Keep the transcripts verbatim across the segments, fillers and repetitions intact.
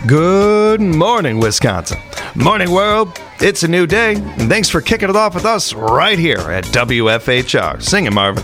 Good morning, Wisconsin. Morning, world. It's a new day, and thanks for kicking it off with us right here at W F H R. Sing it, Marvin.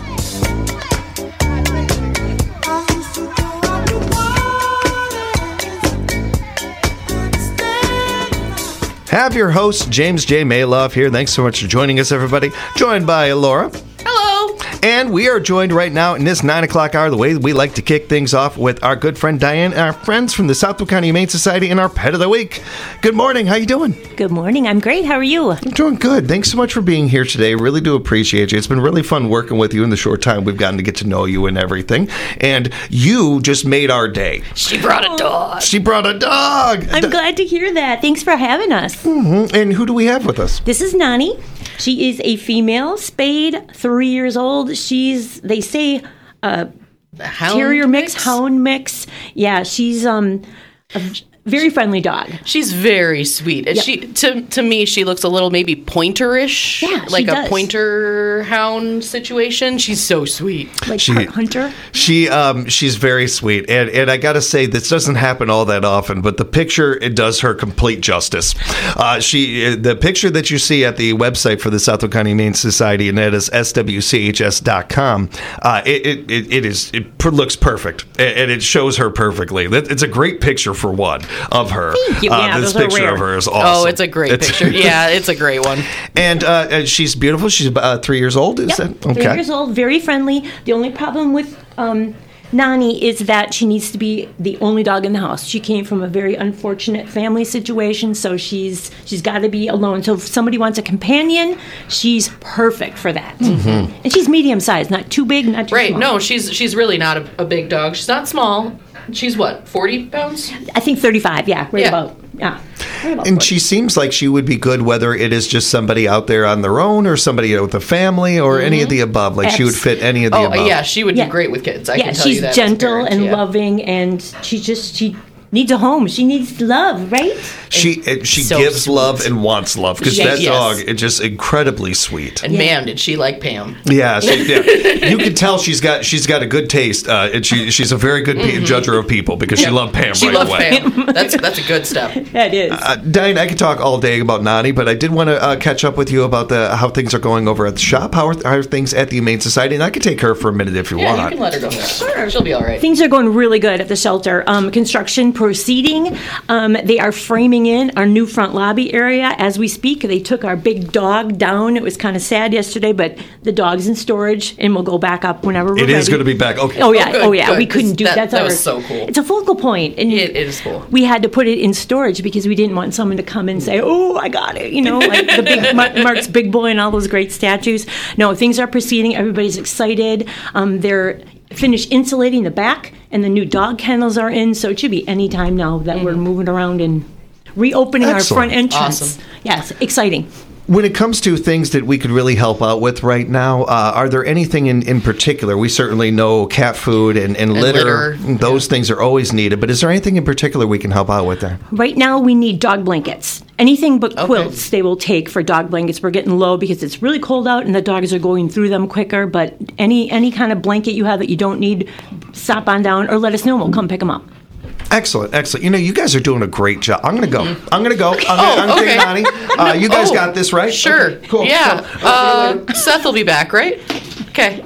Have your host, James J. Mayloff here. Thanks so much for joining us, everybody. Joined by Laura. Hello. And we are joined right now in this nine o'clock hour, the way we like to kick things off with our good friend Diane and our friends from the Southwood County Humane Society and our Pet of the Week. Good morning. How you doing? Good morning. I'm great. How are you? I'm doing good. Thanks so much for being here today. Really do appreciate you. It's been really fun working with you in the short time we've gotten to get to know you and everything. And you just made our day. She brought a dog. She brought a dog. I'm D- glad to hear that. Thanks for having us. Mm-hmm. And who do we have with us? This is Nani. She is a female, spayed, three years old. She's, they say, a terrier mix, mix, hound mix. Yeah, she's um a very friendly dog. She's very sweet. Yep. She to to me, she looks a little maybe pointerish. Yeah, like she a does. Pointer hound situation. She's so sweet. Like she, Heart Hunter. She um she's very sweet, and and I gotta say this doesn't happen all that often, but the picture it does her complete justice. Uh, she the picture that you see at the website for the Southwood County Humane Society, and that is S W C H S dot com. Uh, it, it it it is it looks perfect, and it shows her perfectly. It's a great picture for one. Of her. Thank you. Uh, yeah, this those picture are rare. of her is awesome. Oh, it's a great it's, picture. Yeah, it's a great one. And uh, she's beautiful. She's uh, three years old. Is yep. that okay? Three years old, very friendly. The only problem with um, Nani is that she needs to be the only dog in the house. She came from a very unfortunate family situation, so she's she's got to be alone. So if somebody wants a companion, she's perfect for that. Mm-hmm. And she's medium sized, not too big, not too right. small. No, she's she's really not a, a big dog. She's not small. She's what, forty pounds? I think thirty-five, yeah, right yeah. about, yeah. Right about and forty. she seems like she would be good whether it is just somebody out there on their own or somebody with a family or mm-hmm. any of the above. Like Absol- she would fit any of the oh, above. Oh, yeah, she would yeah. be great with kids. I yeah, can tell she's you that. gentle and yeah. loving, and she just, she needs a home. She needs love, right? She it, she so gives sweet. love and wants love because Yes, that yes. dog is just incredibly sweet. And Yeah. man, did she like Pam? Yeah, she, yeah. You can tell she's got she's got a good taste, uh, and she she's a very good mm-hmm. judger of people because Yep. she loved Pam she right loved away. Pam. That's that's a good step. That is. Uh, Diane, I could talk all day about Nani, but I did want to uh, catch up with you about the how things are going over at the shop. How are, how are things at the Humane Society? And I could take her for a minute if you Yeah, want. you can let her go. Sure, she'll be all right. Things are going really good at the shelter. Um, construction proceeding. Um, they are framing in our new front lobby area as we speak. They took our big dog down. It was kind of sad yesterday, but the dog's in storage and we'll go back up whenever we're It ready. is going to be back. Okay. Oh yeah, Oh, good, oh yeah. good, We couldn't 'cause do that- that's that our, was so cool. It's a focal point, and It, it is cool. we had to put it in storage because we didn't want someone to come and say, "Oh, I got it," you know, like the big Mar- Mark's Big Boy and all those great statues. No, things are proceeding. Everybody's excited. Um, they're finished insulating the back, and the new dog kennels are in. So it should be any time now that mm. we're moving around and reopening Excellent. our front entrance. Awesome. Yes, exciting. When it comes to things that we could really help out with right now, uh, are there anything in, in particular? We certainly know cat food and, and, And litter. litter. Those Yeah. things are always needed. But is there anything in particular we can help out with there? Right now, we need dog blankets. Anything but Okay. quilts they will take for dog blankets. We're getting low because it's really cold out and the dogs are going through them quicker. But any any kind of blanket you have that you don't need, stop on down or let us know and we'll come pick them up. Excellent, excellent. You know, you guys are doing a great job. I'm going to go. Mm-hmm. I'm going to go. I'm Oh, going to okay. take Nani. Uh, you guys Oh, got this, right? Sure. Okay, cool. Yeah. So, uh, Seth will be back, right? Okay.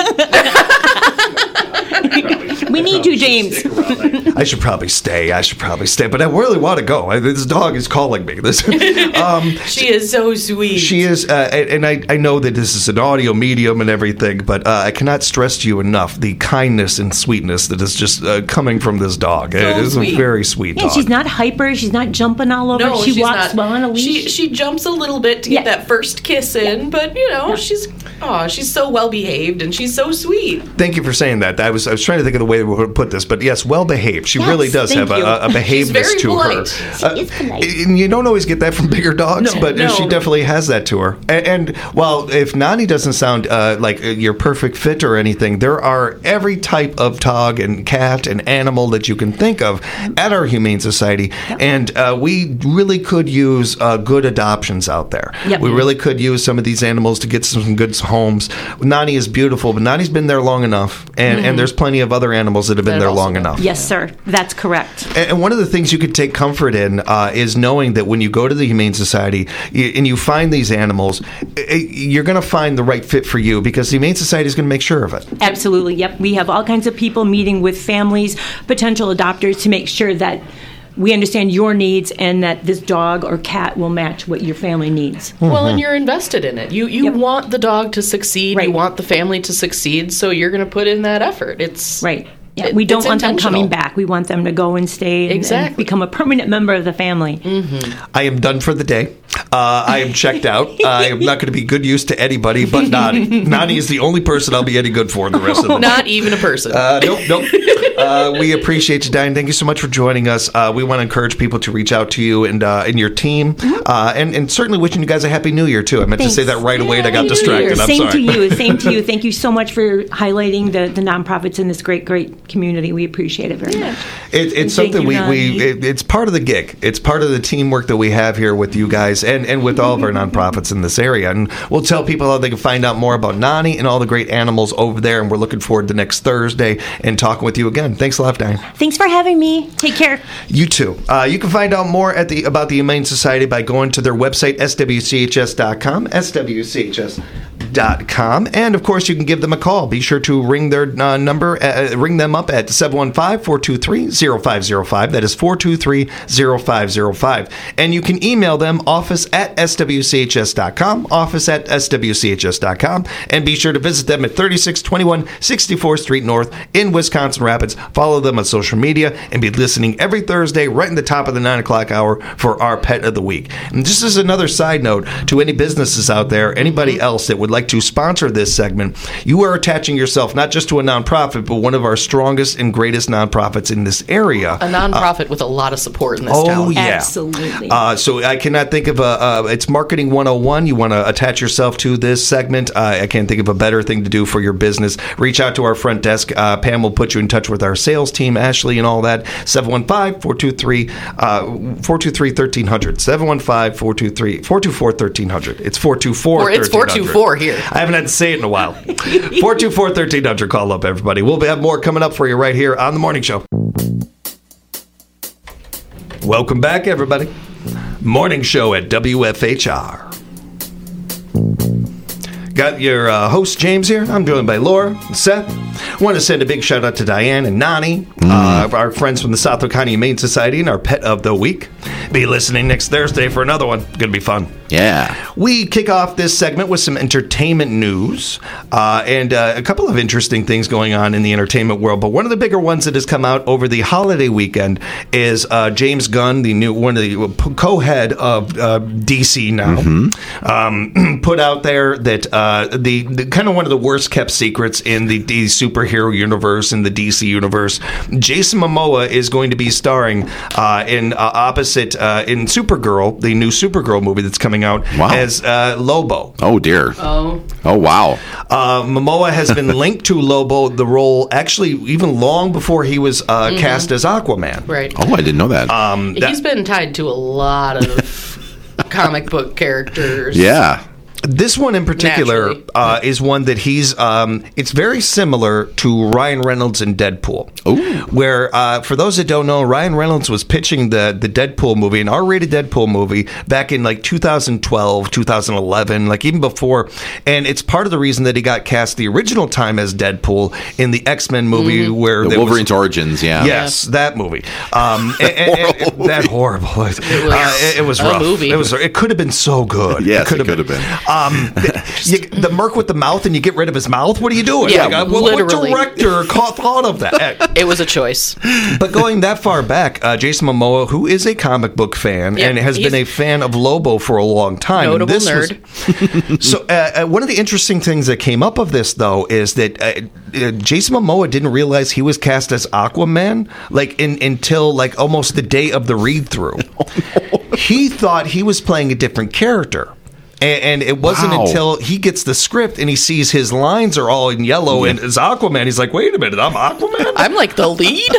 We need you, James. I should probably stay. I should probably stay. But I really want to go. I, this dog is calling me. This, um, She is so sweet. She is, uh, and I, I know that this is an audio medium and everything, but uh, I cannot stress to you enough the kindness and sweetness that is just uh, coming from this dog. So it is sweet. a very sweet Yeah, dog. she's not hyper. She's not jumping all over. No, she she's walks not. well on a leash. She she jumps a little bit to get Yeah. that first kiss in, but you know she's oh she's so well behaved and she's so sweet. Thank you for saying that. I was I was trying to think of the way we would put this, but yes, well behaved. She Yes, really does thank have you. a, a behavedness very to polite. her. She is polite. And you don't always get that from bigger dogs, No, but no. she definitely has that to her. And, and while if Nani doesn't sound uh, like your perfect fit or anything, there are every type of dog and cat and animal that you can think of at our Humane Society, Yep. and uh, we really could use uh, good adoptions out there. Yep. We really could use some of these animals to get some good homes. Nani is beautiful, but Nani's been there long enough, and, mm-hmm. and there's plenty of other animals that have been that there long been. enough. Yes, sir. That's correct. And, and one of the things you could take comfort in uh, is knowing that when you go to the Humane Society you, and you find these animals, it, you're going to find the right fit for you because the Humane Society is going to make sure of it. Absolutely. Yep. We have all kinds of people meeting with families, potential adopters, to make sure that we understand your needs and that this dog or cat will match what your family needs. Mm-hmm. Well, and you're invested in it. You you Yep. want the dog to succeed. Right. You want the family to succeed, so you're going to put in that effort. It's Right. Yeah, it- we don't it's want them intentional. coming back. We want them to go and stay and, Exactly. and become a permanent member of the family. I am done for the day. Uh, I am checked out. I am not going to be good use to anybody but Nani. Nani is the only person I'll be any good for the rest of the day. Not even a person. Uh, nope, nope. Uh, we appreciate you, Diane. Thank you so much for joining us. Uh, we want to encourage people to reach out to you and uh, and your team, uh, and and certainly wishing you guys a happy New Year too. I meant Thanks. to say that right away, and I got Happy New distracted. Year. I'm Same sorry. to you. Same to you. Thank you so much for highlighting the, the nonprofits in this great, great community. We appreciate it very much. It, it's Thank something you, we, Nani. we it, it's part of the gig. It's part of the teamwork that we have here with you guys and, and with all of our nonprofits in this area. And we'll tell people how they can find out more about Nani and all the great animals over there. And we're looking forward to next Thursday and talking with you again. Thanks a lot, Diane. Thanks for having me. Take care. You too. Uh, you can find out more at the about the Humane Society by going to their website, S W C H S dot com, S W C H S dot com. And, of course, you can give them a call. Be sure to ring their uh, number, uh, ring them up at seven one five, four two three, zero five zero five. That is four two three, zero five zero five. And you can email them, office at S W C H S dot com, office at S W C H S dot com. And be sure to visit them at thirty-six twenty-one sixty-fourth Street North in Wisconsin Rapids. Follow them on social media and be listening every Thursday right in the top of the nine o'clock hour for our Pet of the Week. And just as another side note to any businesses out there, anybody else that would like to sponsor this segment, you are attaching yourself not just to a nonprofit, but one of our strongest and greatest nonprofits in this area. a nonprofit uh, with a lot of support in this oh, town. yeah. Absolutely. Uh, so I cannot think of a, uh, it's Marketing one oh one. You want to attach yourself to this segment. Uh, I can't think of a better thing to do for your business. Reach out to our front desk. Uh, Pam will put you in touch with our sales team, Ashley, and all that. seven one five, four two three, four two three, one three zero zero. seven one five, four two three, four two four, one three zero zero. It's four two four, Or it's four two four here. I haven't had to say it in a while. four two four, one three zero zero. Call up, everybody. We'll have more coming up for you right here on The Morning Show. Welcome back, everybody. Morning Show at W F H R. Got your uh, host, James, here. I'm joined by Laura and Seth. Want to send a big shout out to Diane and Nani, mm. uh, our friends from the Southwick County Humane Society and our Pet of the Week. Be listening next Thursday for another one. Going to be fun. Yeah. We kick off this segment with some entertainment news uh, and uh, a couple of interesting things going on in the entertainment world. But one of the bigger ones that has come out over the holiday weekend is uh, James Gunn, the new one of the co-head of uh, D C now, mm-hmm. um, put out there that uh, the, the kind of one of the worst kept secrets in the, the superhero universe, in the D C universe. Jason Momoa is going to be starring uh, in uh, opposite uh, in Supergirl, the new Supergirl movie that's coming out, wow. as uh, Lobo. Oh, dear. Oh. Oh, wow. Uh, Momoa has been linked to Lobo, the role, actually, even long before he was uh, mm-hmm. cast as Aquaman. Right. Oh, I didn't know that. Um, that He's been tied to a lot of comic book characters. Yeah. This one in particular uh, is one that he's, um, it's very similar to Ryan Reynolds in Deadpool. Ooh. Where, uh, for those that don't know, Ryan Reynolds was pitching the, the Deadpool movie, an R-rated Deadpool movie, back in like two thousand twelve, two thousand eleven, like even before. And it's part of the reason that he got cast the original time as Deadpool in the X-Men movie mm-hmm. where... The there Wolverine's was, Origins, yeah. Yes, yeah. that movie. Um, and, and, and, that horrible. It was, uh, it, it was rough. Movie. It was. It could have been so good. Yes, it could it have been. been. Um, you, the Merc with the mouth, and you get rid of his mouth. What are you doing? Yeah, like, uh, what, literally. what director caught, thought of that? It was a choice. But going that far back, uh, Jason Momoa, who is a comic book fan yep, and has been a fan of Lobo for a long time, notable and this nerd. Was, so, uh, uh, one of the interesting things that came up of this, though, is that uh, uh, Jason Momoa didn't realize he was cast as Aquaman, like in, until like almost the day of the read-through. He thought he was playing a different character. And, and it wasn't wow. until he gets the script and he sees his lines are all in yellow yeah. and it's Aquaman. He's like, wait a minute, I'm Aquaman? I'm like the lead?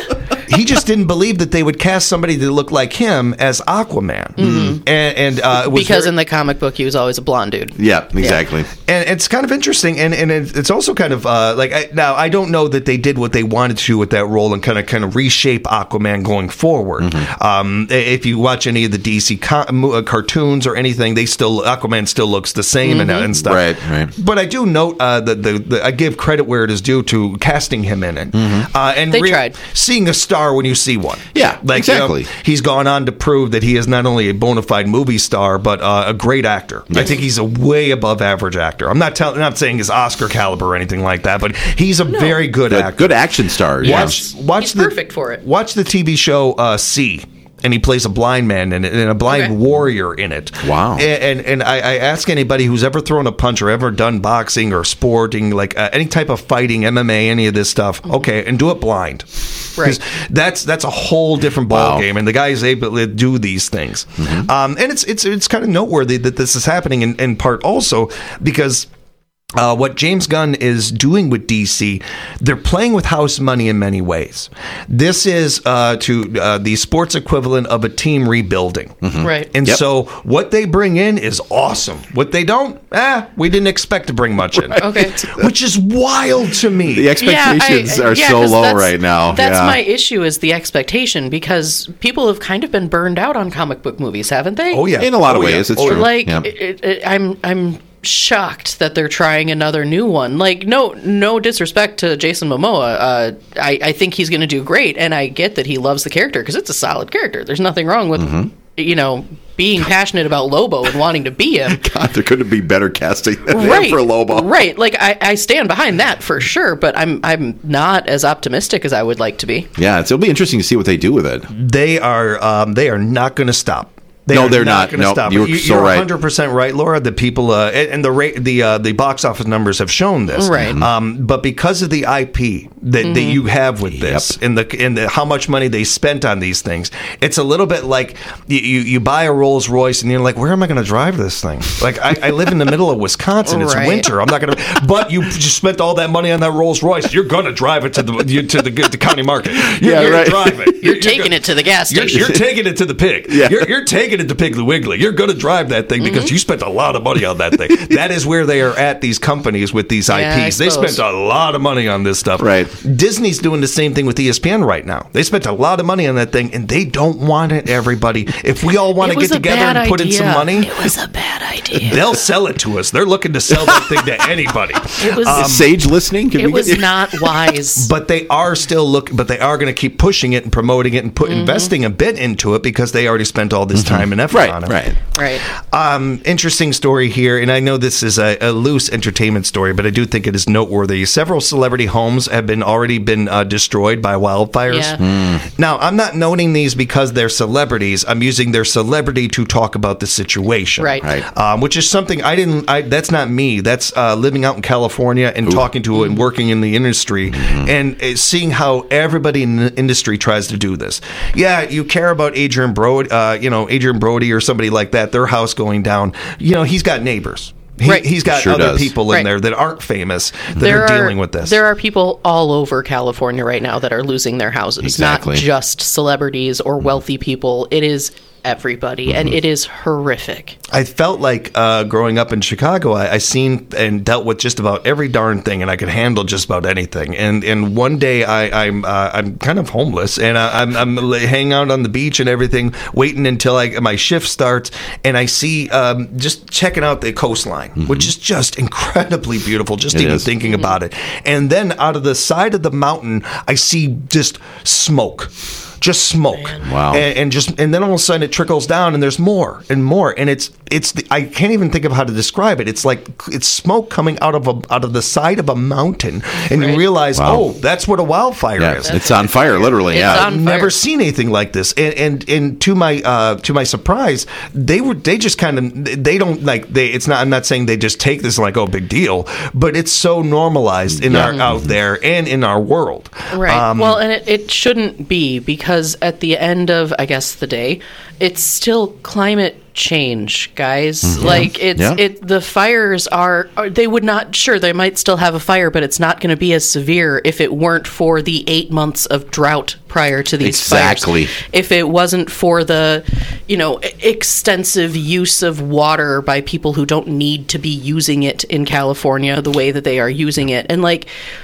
he just didn't believe that they would cast somebody that looked like him as Aquaman. Mm-hmm. And, and uh, it was because very, in the comic book, he was always a blonde dude. Yeah, exactly. Yeah. And it's kind of interesting, and, and it's also kind of uh, like I, now I don't know that they did what they wanted to with that role and kind of kind of reshape Aquaman going forward. Mm-hmm. Um, if you watch any of the D C co- cartoons or anything, they still Aquaman still looks the same mm-hmm. and, and stuff. Right, right. But I do note uh, that the, the I give credit where it is due to casting him in it, mm-hmm. uh, and they re- tried seeing a star when you see one. Yeah, like, exactly. You know, he's gone on to prove that he is not only a bona fide movie star but uh, a great actor. Yes. I think he's a way above average actor. I'm not telling, not saying he's Oscar caliber or anything like that, but he's a no. very good the, actor. Good action star. Watch, yes. watch he's the, perfect for it. Watch the T V show uh, C. And he plays a blind man in it, and a blind okay. warrior in it. Wow! And and, and I, I ask anybody who's ever thrown a punch or ever done boxing or sporting, like uh, any type of fighting, M M A, any of this stuff. Mm-hmm. Okay, and do it blind. Right. That's that's a whole different ball wow. game, and the guy is able to do these things. Mm-hmm. Um, and it's it's it's kind of noteworthy that this is happening in, in part also because. Uh, what James Gunn is doing with D C, they're playing with house money in many ways. This is uh, to uh, the sports equivalent of a team rebuilding. Mm-hmm. Right. And yep. so what they bring in is awesome. What they don't, eh, we didn't expect to bring much in. Right. Okay. Which is wild to me. The expectations yeah, I, are yeah, so low that's, right now. That's yeah. my issue is the expectation because people have kind of been burned out on comic book movies, haven't they? Oh, yeah. In a lot of oh, ways, yeah. it's oh, true. Like, yeah. it, it, I'm... I'm shocked that they're trying another new one. Like, no no disrespect to Jason Momoa. Uh, I, I think he's going to do great, and I get that he loves the character because it's a solid character. There's nothing wrong with, mm-hmm. you know, being passionate about Lobo and wanting to be him. God, there couldn't be better casting than right, for Lobo. Right. Like, I, I stand behind that for sure, but I'm I'm not as optimistic as I would like to be. Yeah, it's, it'll be interesting to see what they do with it. They are um, they are not going to stop. They no, are they're not, not. going to no, stop. You're you, so you're right. one hundred percent right, Laura. The people uh, and, and the rate, the uh, the box office numbers have shown this. Right. Um, but because of the I P that, mm-hmm. that you have with this yep. and the and the, how much money they spent on these things, it's a little bit like you you, you buy a Rolls Royce and you're like, where am I going to drive this thing? Like I, I live in the middle of Wisconsin. It's right. winter. I'm not going to. But you just spent all that money on that Rolls Royce. You're going to drive it to the you, to the, the county market. You're, Yeah, you're right. going to drive it. You're, you're taking gonna, it to the gas You're, station. you're taking it to the pig. Yeah. You're, you're taking it to Piggly Wiggly. You're going to drive that thing because mm-hmm. you spent a lot of money on that thing. That is where they are at, these companies with these yeah, I Ps. They spent a lot of money on this stuff. Right. Disney's doing the same thing with E S P N right now. They spent a lot of money on that thing, and they don't want it, everybody. If we all want to get together and put idea. in some money, it was a bad idea. They'll sell it to us. They're looking to sell that thing to anybody. It was um, Sage listening. Can it we was get you? not wise. But they are still looking. But they are going to keep pushing it and promoting it and put mm-hmm. investing a bit into it because they already spent all this time mm-hmm. and effort right, on it. Right. Right. Um, interesting story here, and I know this is a, a loose entertainment story, but I do think it is noteworthy. Several celebrity homes have been already been uh, destroyed by wildfires. Yeah. Mm. Now, I'm not noting these because they're celebrities. I'm using their celebrity to talk about the situation, Right. Right. Um, which is something I didn't. I, that's not me. That's uh, living out in California and Ooh. talking to and working in the industry mm-hmm. and uh, seeing how everybody in the industry tries to do this. Yeah, you care about Adrian Brody, uh, you know, Adrian Brody or somebody like that. Their house going down. You know, he's got neighbors. He, right. He's got sure other does. people in right. there that aren't famous that there are dealing are, with this. There are people all over California right now that are losing their houses. Exactly. Not just celebrities or wealthy people. It is everybody, mm-hmm. and it is horrific. I felt like uh, growing up in Chicago, I, I seen and dealt with just about every darn thing, and I could handle just about anything. And and one day I, I'm uh, I'm kind of homeless, and I, I'm I'm hanging out on the beach and everything, waiting until I, my shift starts, and I see um, just checking out the coastline, mm-hmm. which is just incredibly beautiful. Just it even is. thinking mm-hmm. about it, and then out of the side of the mountain, I see just smoke. Just smoke, Man. Wow, and, and just and then all of a sudden it trickles down, and there's more and more, and it's it's the, I can't even think of how to describe it. It's like it's smoke coming out of a out of the side of a mountain, and Right. you realize, Wow. oh, that's what a wildfire yeah, is. it's on fire, literally. It's yeah, on I've fire. never seen anything like this, and and, and to my uh, to my surprise, they were they just kind of they don't like they. It's not. I'm not saying they just take this like oh big deal, but it's so normalized in Yeah. our out there and in our world. Right. Um, well, and it, it shouldn't be because because at the end of, I guess, the day, it's still climate change, guys. Mm-hmm. Like it's yeah. it the fires are, are they would not sure they might still have a fire, but it's not going to be as severe if it weren't for the eight months of drought prior to these exactly. fires. If it wasn't for the, you know, extensive use of water by people who don't need to be using it in California the way that they are using it. And like,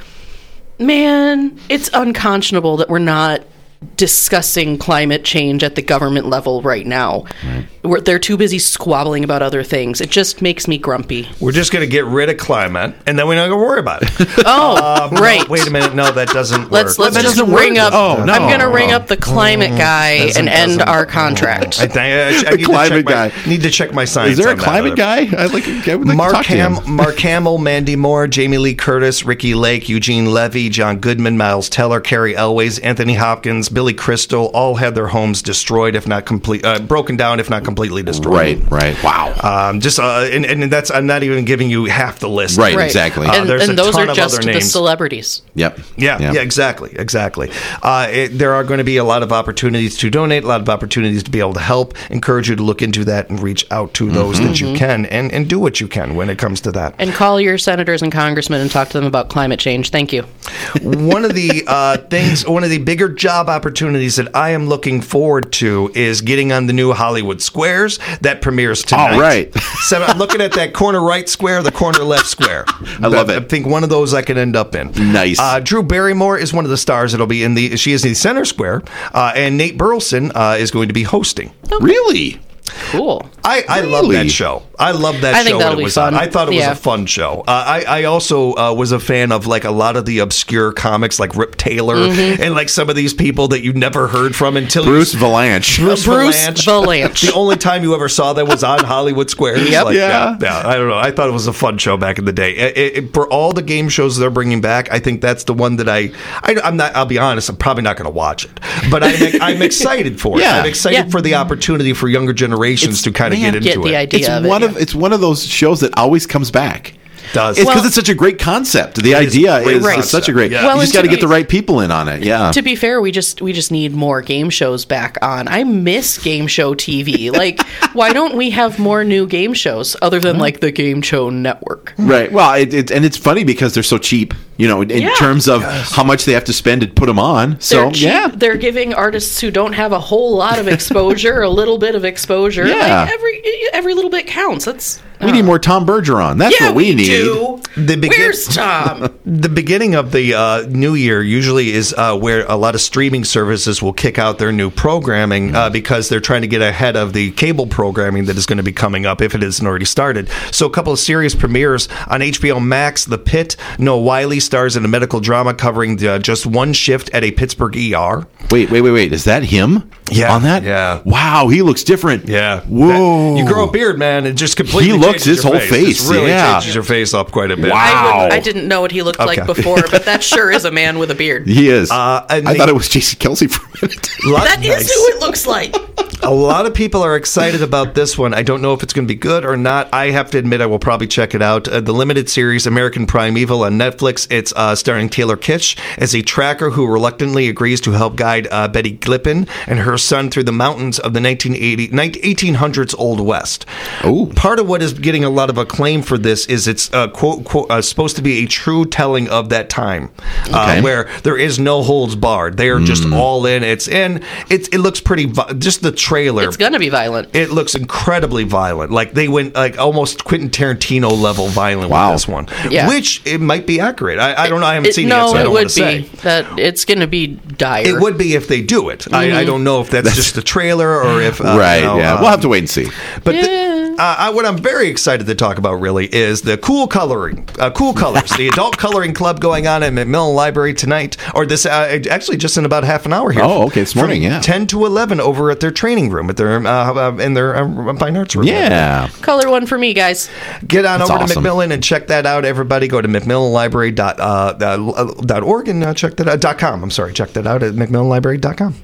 man, it's unconscionable that we're not discussing climate change at the government level right now. Right. We're, they're too busy squabbling about other things. It just makes me grumpy. We're just going to get rid of climate, and then we're not going to worry about it. Oh, um, right. No, wait a minute. No, that doesn't work. Let's let's that just ring up. Oh, no. I'm going to ring up the climate guy doesn't, and end doesn't, our contract. I, think, I, I need, climate to check guy. my, need to check my science. Is there a on climate that. guy? I'd like, I would like Mark, to talk Ham, to him. Mark Hamill, Mandy Moore, Jamie Lee Curtis, Ricky Lake, Eugene Levy, John Goodman, Miles Teller, Carrie Elways, Anthony Hopkins, Billy Crystal, all had their homes destroyed, if not complete, uh, broken down, if not completely destroyed. Right, right. Wow. Um, just uh, and, and that's I'm not even giving you half the list. Right, Right. exactly. Uh, and there's and a those ton are of just other the names. celebrities. Yep. Yeah, yeah, exactly, exactly. Uh, it, there are going to be a lot of opportunities to donate, a lot of opportunities to be able to help. Encourage you to look into that and reach out to those Mm-hmm. that you can, and, and do what you can when it comes to that. And call your senators and congressmen and talk to them about climate change. Thank you. One of the uh, things, one of the bigger job opportunities that I am looking forward to is getting on the new Hollywood Squares that premieres tonight. All right. So I'm looking at that corner right square, the corner left square. I love it. I think one of those I could end up in. Nice. Uh, Drew Barrymore is one of the stars that'll be in the. She is in the center square, uh, and Nate Burleson uh, is going to be hosting. Really? Cool. I, I love Really? that show. I love that I show think when that'll it be was fun. on. I thought it was Yeah. a fun show. Uh, I, I also uh, was a fan of like a lot of the obscure comics like Rip Taylor Mm-hmm. and like some of these people that you never heard from until Bruce you, Valanche. Bruce, Bruce Valanche. Valanche. The only time you ever saw that was on Hollywood Squares. Yep. Like, Yeah. yeah. Yeah. I don't know. I thought it was a fun show back in the day. It, it, for all the game shows they're bringing back, I think that's the one that I, I I'm not. I'll be honest. I'm probably not going to watch it, but I'm, I'm excited for it. Yeah. I'm excited Yeah. for the opportunity for younger generations It's- to kind of man, get into Get the it. idea It's of it. one yeah. of it's one of those shows that always comes back. Does. It's because Well- it's such a great concept. The is idea a great is, concept. is such a great. Yeah. Well, you just and got to to get the be- right people in on it. Yeah. To be fair, we just we just need more game shows back on. I miss game show T V. Like, why don't we have more new game shows other than like the Game Show Network? Right. Well, it, it, and it's funny because they're so cheap, you know, in Yeah. terms of how much they have to spend to put them on. So, They're cheap. yeah. They're giving artists who don't have a whole lot of exposure a little bit of exposure. Yeah. Like every every little bit counts. That's We need more Tom Bergeron. That's yeah, what we, we need. do. The begin- Where's Tom? The beginning of the uh, new year usually is uh, where a lot of streaming services will kick out their new programming uh, because they're trying to get ahead of the cable programming that is going to be coming up if it isn't already started. So a couple of series premieres on H B O Max. The Pit. Noah Wiley stars in a medical drama covering the, uh, just one shift at a Pittsburgh E R. Wait, wait, wait, wait. Is that him? Yeah. On that? Yeah. Wow, he looks different. Yeah. Whoa. That- you grow a beard, man, and just completely He looks changes his your whole face. face, It really yeah. changes your face up quite a bit. Wow. I, wouldn't, I didn't know what he looked like Okay. before, but that sure is a man with a beard. He is. Uh, and I the- thought it was Jason Kelsey for a minute. Lot- That is nice. who it looks like. A lot of people are excited about this one. I don't know if it's going to be good or not. I have to admit, I will probably check it out. Uh, the limited series American Primeval on Netflix. It's uh, starring Taylor Kitsch as a tracker who reluctantly agrees to help guide uh, Betty Glippin and her son through the mountains of the nineteen eighty, eighteen hundreds Old West. Ooh. Part of what is getting a lot of acclaim for this is it's uh, quote, quote uh, supposed to be a true telling of that time, uh, Okay. where there is no holds barred. They are just all in. It's in. It's it looks pretty. Vi- just the trailer. It's gonna be violent. It looks incredibly violent. Like they went like almost Quentin Tarantino level violent Wow. with this one. Yeah. Which it might be accurate. I, I don't know. I haven't It- seen no, it, so I don't it want would to say. be that it's gonna be dire. It would be if they do it. I, I don't know if that's, just a trailer or if uh, right, you know, yeah. uh, we'll have to wait and see. But the- Yeah. uh, I, what I'm very excited to talk about really is the cool coloring, uh, cool colors, the adult coloring club going on at Macmillan Library tonight, or this uh, actually just in about half an hour here. Oh, okay, this From morning, yeah. ten to eleven over at their training room at their uh, uh, in their uh, fine arts room. Yeah. Color one for me, guys. Get on That's over to awesome. Macmillan and check that out. Everybody go to macmillan library dot org uh, uh, and uh, check that out. Dot com. I'm sorry, check that out at macmillan library dot com.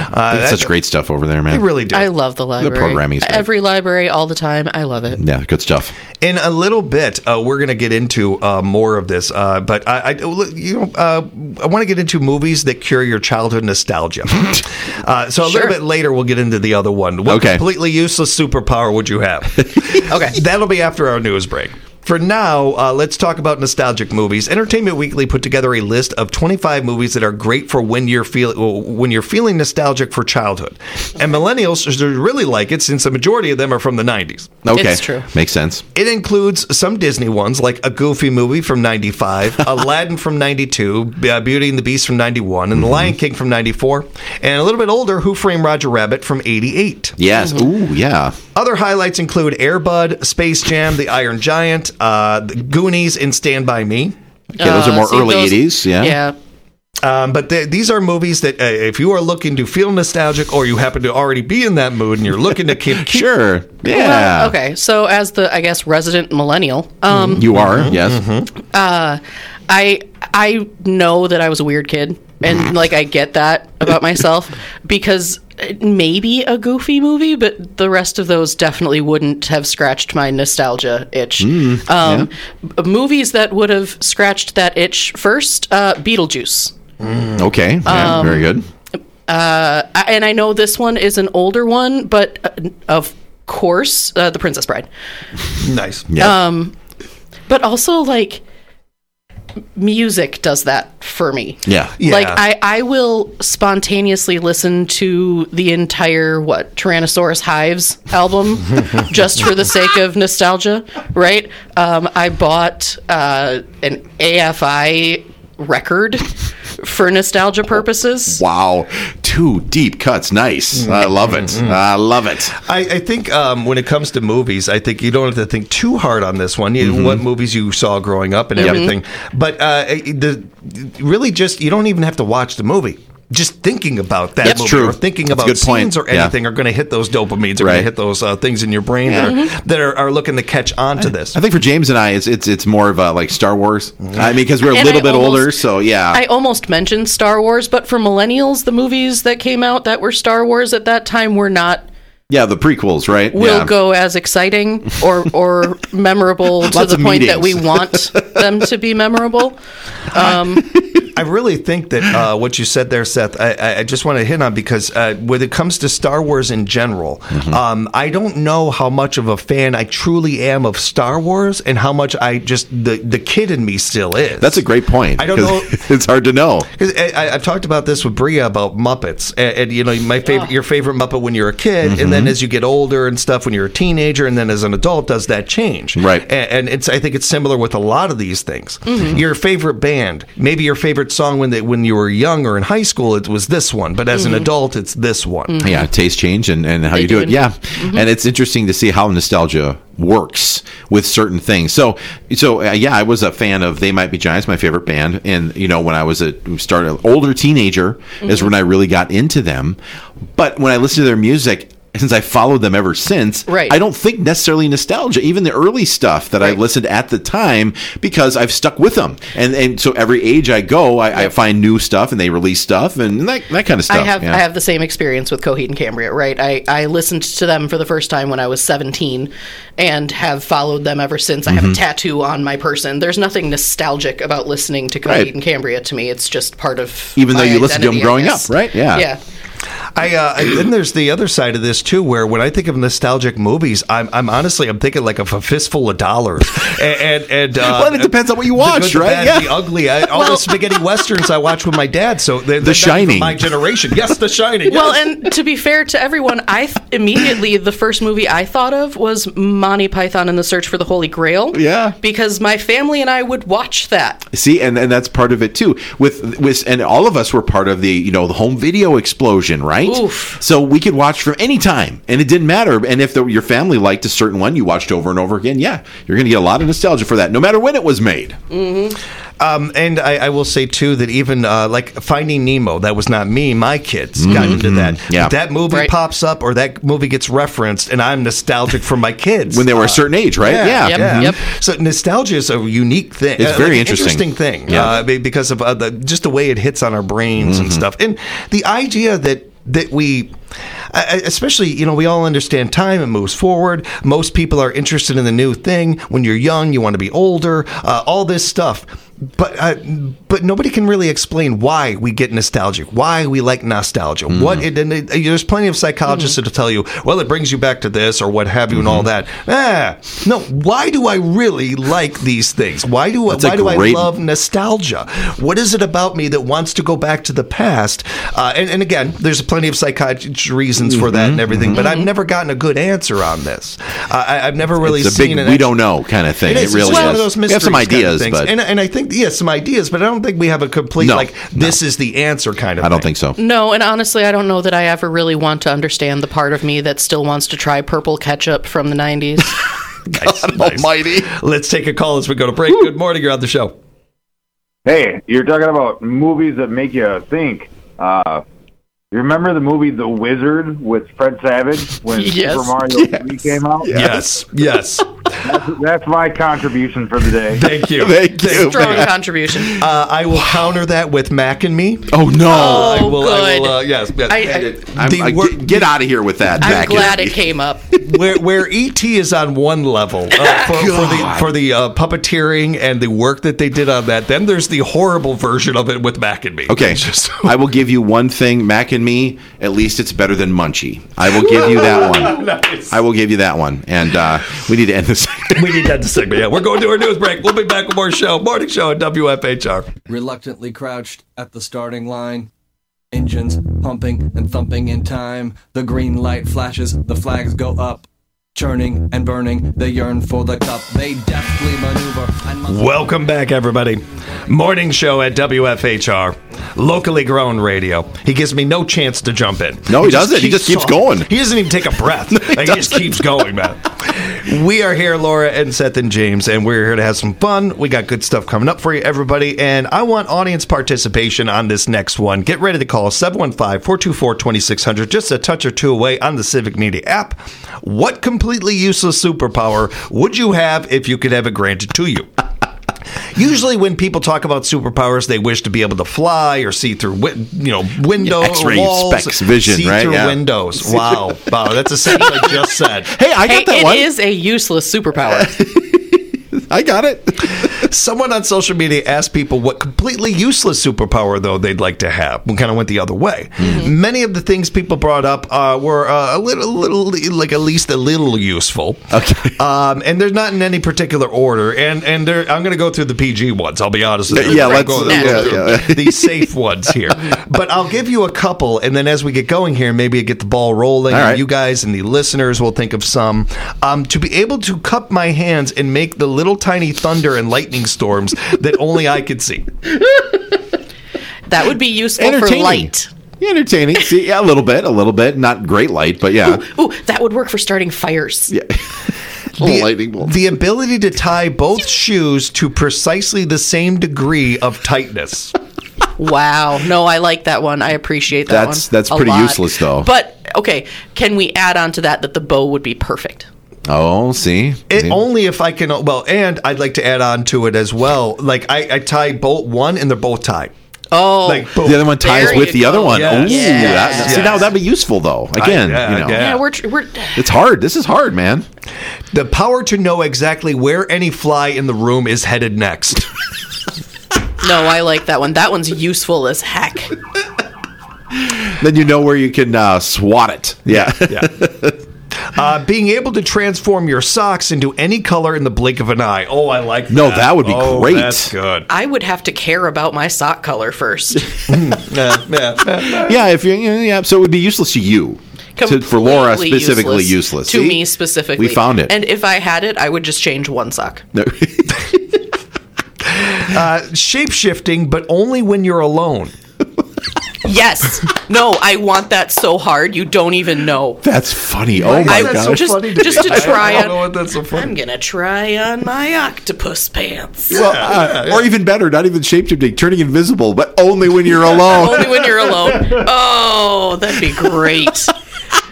Uh, It's that- such great stuff over there, man. They really do. I love the library. programming is great. Every library, all the time. I love it. Yeah, good stuff. In a little bit, uh, we're going to get into uh, more of this, uh, but I, I, you know, uh, I want to get into movies that cure your childhood nostalgia. uh, so a Sure. little bit later, we'll get into the other one. What Okay. completely useless superpower would you have? Okay. That'll be after our news break. For now, uh, let's talk about nostalgic movies. Entertainment Weekly put together a list of twenty-five movies that are great for when you're feel when you're feeling nostalgic for childhood. And millennials really like it since the majority of them are from the nineties. Okay. It's true. Makes sense. It includes some Disney ones like a Goofy movie from ninety-five, Aladdin from ninety-two, uh, Beauty and the Beast from ninety-one, and Mm-hmm. The Lion King from ninety-four, and a little bit older, Who Framed Roger Rabbit from eighty-eight. Yes. Ooh, yeah. Other highlights include Air Bud, Space Jam, The Iron Giant, uh, The Goonies, and Stand By Me. Okay, those are Uh, more see, early those- eighties. Yeah. Yeah. Um, but th- these are movies that, uh, if you are looking to feel nostalgic or you happen to already be in that mood and you're looking to keep, keep Sure. Yeah. Well, okay. So as the, I guess, resident millennial, um, You are. Mm-hmm. Yes. I I know that I was a weird kid, and like I get that about myself because maybe a Goofy movie, but the rest of those definitely wouldn't have scratched my nostalgia itch. um, b- Movies that would have scratched that itch first, uh, Beetlejuice. Okay. Yeah, Um, very good. I- and I know this one is an older one, but uh, of course, uh, The Princess Bride. nice. Yeah. Um, but also like music does that for me. yeah. Yeah. Like I, I will spontaneously listen to the entire what Tyrannosaurus Hives album just for the sake of nostalgia, right? Um, I bought uh, an A F I record for nostalgia purposes. Wow. Two deep cuts. Nice. I love it. I love it. I, I think um, when it comes to movies, I think you don't have to think too hard on this one. You know, what movies you saw growing up and everything. But uh, the really just you don't even have to watch the movie. Just thinking about that Yep. movie True. or thinking That's a about good point. scenes or Yeah. anything are going to hit those dopamines. Are going Right. to hit those uh, things in your brain that, are, that are, are looking to catch on to this. I think for James and I, it's it's it's more of a like Star Wars. I mean, because we're a And little I bit almost- older, so yeah. I almost mentioned Star Wars, but for millennials, the movies that came out that were Star Wars at that time were not yeah, the prequels, right? will yeah. go as exciting or or memorable to Lots the of point that we meetings. want them to be memorable. I really think that uh, what you said there, Seth, I- I, I just want to hit on because uh, when it comes to Star Wars in general, Mm-hmm. um, I don't know how much of a fan I truly am of Star Wars and how much I just, the, the kid in me still is. That's a great point. I don't 'cause know- It's hard to know. 'Cause I, I- I've talked about this with Bria about Muppets, and, and you know, my favorite, your favorite Muppet when you're a kid, and Mm-hmm. then as you get older and stuff, when you're a teenager, and then as an adult, does that change? Right. And, and it's, I think it's similar with a lot of these things. Your favorite band, maybe your favorite song when they, when you were young or in high school, it was this one, but as an adult, it's this one. Yeah, taste change and, and how They you do do. it. Yeah. And it's interesting to see how nostalgia works with certain things. So, so uh, yeah, I was a fan of They Might Be Giants, my favorite band. And, you know, when I was a started older teenager is when I really got into them. But when I listened to their music, since I followed them ever since, Right. I don't think necessarily nostalgia, even the early stuff that I Right. listened at the time, because I've stuck with them. And and so every age I go, I, I find new stuff and they release stuff and that, that kind of stuff. I have yeah. I have the same experience with Coheed and Cambria, right? I, I listened to them for the first time when I was seventeen and have followed them ever since. I have Mm-hmm. a tattoo on my person. There's nothing nostalgic about listening to Coheed Right. and Cambria to me. It's just part of Even though my you listened to them identity, I growing guess. up, right? Yeah. Yeah. I, uh, I then there's the other side of this too, where when I think of nostalgic movies, I'm, I'm honestly I'm thinking like of a fistful of dollars, and and, and uh, Well, it depends on what you the watch, good, the right? bad, Yeah. the ugly. I, all the spaghetti westerns I watched with my dad. So they're, they're not Shining. even my generation. Yes, The Shining. Well, yes. and to be fair to everyone, I th- immediately the first movie I thought of was Monty Python and the Search for the Holy Grail. Yeah. Because my family and I would watch that. See, and, and that's part of it too. With with and all of us were part of the you know the home video explosion, right? Oof. So we could watch from any time, and it didn't matter. And if the, your family liked a certain one, you watched over and over again. Yeah, you're going to get a lot of nostalgia for that, no matter when it was made. Um, and I, I will say too that even uh, like Finding Nemo, that was not me. My kids got into that. Yeah. That movie Right. pops up or that movie gets referenced, and I'm nostalgic for my kids When they were Uh, a certain age, right? Yeah, Yep, yeah. yep. So nostalgia is a unique thing. It's uh, very like an interesting. thing. Yeah. Uh, be- because of uh, the, just the way it hits on our brains Mm-hmm. and stuff, and the idea that that we, especially, you know, we all understand time, it moves forward. Most people are interested in the new thing. When you're young, you want to be older, uh, all this stuff. But uh, but nobody can really explain why we get nostalgic, why we like nostalgia. Mm. What it, and it, there's plenty of psychologists mm. that'll tell you, well, it brings you back to this or what have you, mm-hmm. and all that. Ah, no. Why do I really like these things? Why do That's why do great... I love nostalgia? What is it about me that wants to go back to the past? Uh, and, and again, there's plenty of psychiatrist reasons mm-hmm. for that and everything. Mm-hmm. But I've never gotten a good answer on this. Uh, I, I've never really it's a seen big an we don't know kind of thing. It, it really is. is. One of those we have some ideas, kind of but and, and I think. Yeah, some ideas, but I don't think we have a complete, no, like, this no. is the answer kind of I don't thing. think so. No, and honestly, I don't know that I ever really want to understand the part of me that still wants to try purple ketchup from the nineties. Nice, God nice. almighty. Let's take a call as we go to break. Woo. Good morning, you're on the show. Hey, you're talking about movies that make you think. Uh, you remember the movie The Wizard with Fred Savage when yes. Super Mario yes. three came out? Yes, yes. That's, that's my contribution for the day. Thank you. Thank you. Strong contribution. Uh, I will counter that with Mac and Me. Oh, no. Uh, I will, good. I will, uh, yes. yes. I, I, I'm, The I, wor- get, get out of here with that. I'm Mac glad and it came up. where where E T is on one level uh, for, for the for the uh, puppeteering and the work that they did on that, then there's the horrible version of it with Mac and Me. Okay, Just, I will give you one thing, Mac and Me. At least it's better than Munchie. I will give you that one. Nice. I will give you that one. And uh, we need to end this. We need that to segment. Yeah, we're going to our news break. We'll be back with more show. Morning show at W F H R. Reluctantly crouched at the starting line. Engines pumping and thumping in time. The green light flashes, the flags go up. Churning and burning, they yearn for the cup. They deftly maneuver and must- Welcome back, everybody. Morning show at W F H R. Locally grown radio. He gives me no chance to jump in. No, he doesn't. He just keeps going. He doesn't even take a breath. Like, he just keeps going, man. We are here, Laura and Seth and James, and we're here to have some fun. We got good stuff coming up for you, everybody, and I want audience participation on this next one. Get ready to call seven one five, four two four, two six zero zero, just a touch or two away on the Civic Media app. What completely useless superpower would you have if you could have it granted to you? Usually when people talk about superpowers, they wish to be able to fly or see through wi- you know, windows, X-ray walls, specs vision, see right? through Yeah. windows. Wow. Wow, that's a sentence I just said. Hey, I got Hey, that it one. is a useless superpower. I got it. Someone on social media asked people what completely useless superpower, though, they'd like to have. We kind of went the other way. Mm-hmm. Many of the things people brought up uh, were uh, a little, little, like at least a little useful. Okay. Um, and they're not in any particular order. And and they're, I'm going to go through the P G ones. I'll be honest with you. Yeah, I'll let's- go yeah, through yeah. the safe ones here. But I'll give you a couple, and then as we get going here, maybe get the ball rolling. All right. And you guys and the listeners will think of some. Um, to be able to cup my hands and make the little tiny thunder and lightning storms that only I could see. That would be useful for Entertaining. light. Entertaining. See, yeah, a little bit, a little bit. Not great light, but yeah. Ooh, that would work for starting fires. Yeah. Little The, lightning bolt. the ability to tie both shoes to precisely the same degree of tightness. Wow. No, I like that one. I appreciate that That's- one. that's a pretty lot. useless, though. But, okay, can we add on to that that the bow would be perfect? Oh, see? It, See? only if I can. Well, and I'd like to add on to it as well. Like I, I tie bolt one, and they're both tied. Oh. Like boom. The other one ties There with you the go. other one. Yes. Ooh, Yes. that, see, now that'd be useful, though. Again, I- yeah, you know. yeah. Yeah, we're, tr- we're It's hard. This is hard, man. The power to know exactly where any fly in the room is headed next. no, I like that one. That one's useful as heck. Then you know where you can uh, swat it. Yeah. Yeah. Uh, being able to transform your socks into any color in the blink of an eye. Oh, I like that. No, that would be oh, great. That's good. I would have to care about my sock color first. Yeah, yeah, yeah. Yeah, if you yeah, so it would be useless to you. To, for Laura Completely specifically useless. To See? me specifically. We found it. And if I had it, I would just change one sock. No. Uh, shape-shifting, but only when you're alone. Yes. No, I want that so hard. You don't even know. That's funny. Oh my I- that's gosh. so just, funny to just me. to try I don't know on. what that's so funny. I'm gonna try on my octopus pants. Well, uh, or even better, not even shapeshifting, turning invisible, but only when you're alone. Only when you're alone. Oh, that'd be great.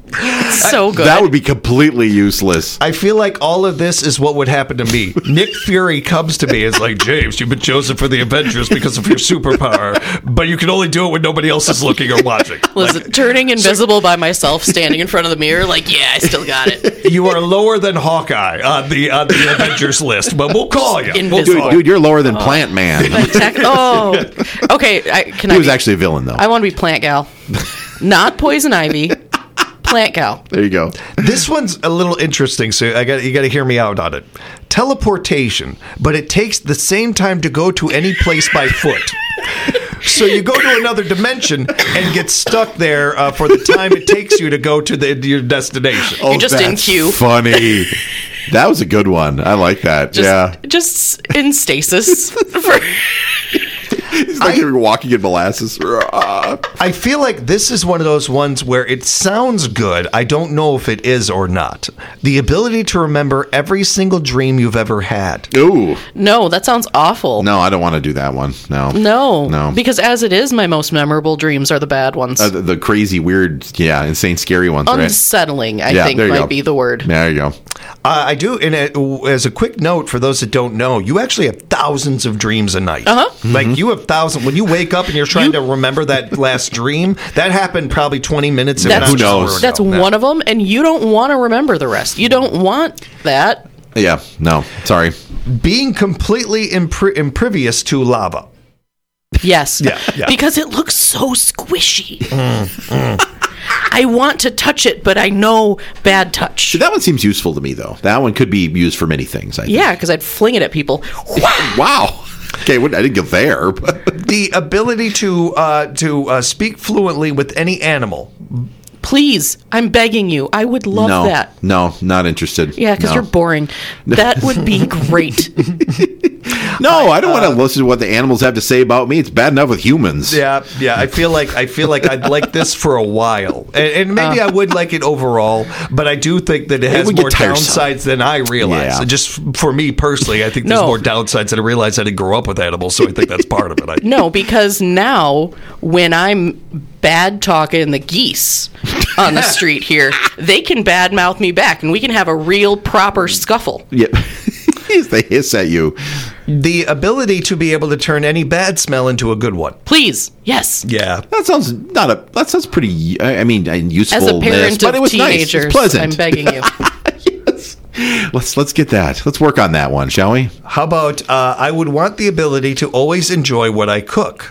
So good. That would be completely useless. I feel like all of this is what would happen to me. Nick Fury comes to me and is like, James, you've been chosen for the Avengers because of your superpower, but you can only do it when nobody else is looking or watching. Listen, Like, turning invisible by myself, standing in front of the mirror, like, yeah, I still got it. you are lower than Hawkeye on the on the Avengers list, but we'll call you. Invisible. We'll Dude, call dude, you're lower than Plant Man. Tech- oh, okay. I, can He I was be- actually a villain, though. I want to be Plant Gal, not Poison Ivy. Plant Gal. There you go. This one's a little interesting, so I got you got to hear me out on it. Teleportation, but it takes the same time to go to any place by foot. So you go to another dimension and get stuck there uh, for the time it takes you to go to the, your destination. Oh, You're just in that's queue. Funny. That was a good one. I like that. Just, yeah. just in stasis. For, It's like I- you're walking in molasses. Ah. I feel like this is one of those ones where it sounds good. I don't know if it is or not. The ability to remember every single dream you've ever had. Ooh. no, that sounds awful. No, I don't want to do that one. No. No, No. because as it is, my most memorable dreams are the bad ones. Uh, the, the crazy, weird, yeah, insane, scary ones, right? Unsettling, I Yeah, think, there you might go. be the word. There you go. Uh, I do, and it, as a quick note for those that don't know, you actually have thousands of dreams a night. Uh-huh. Like you have thousands. When you wake up and you're trying to remember that last dream, that happened probably twenty minutes. If That's- not Who an hour knows? ago. That's Yeah. one of them, and you don't want to remember the rest. You don't want that. Yeah, no, sorry. Being completely impri- impervious to lava. Yes. Yeah, yeah. Because it looks so squishy. I want to touch it, but I know bad touch. That one seems useful to me, though. That one could be used for many things, I think. Yeah, because I'd fling it at people. Wow. Okay, well, I didn't get there, but The ability to uh, to uh, speak fluently with any animal. Please, I'm begging you. I would love no, that. no, not interested. Yeah, because no. you're boring. That would be great. No, I don't want to listen to what the animals have to say about me. It's bad enough with humans. Yeah, yeah. I feel like I feel like I'd like this for a while, and, and maybe I would like it overall. But I do think that it has would get more tiresome. downsides than I realize. Yeah. Just for me personally, I think there's No. more downsides than I realize. I didn't grow up with animals, so I think that's part of it. I, No, because now when I'm bad talking the geese on the street here, they can badmouth me back, and we can have a real proper scuffle. Yep. They hiss at you. The ability to be able to turn any bad smell into a good one. Please, yes. Yeah. That sounds not a. That sounds pretty. I I mean, useful. As a parent but of it was nice. teenagers, It's pleasant. I'm begging you. Yes. Let's let's get that. Let's work on that one, shall we? How about uh, I would want the ability to always enjoy what I cook.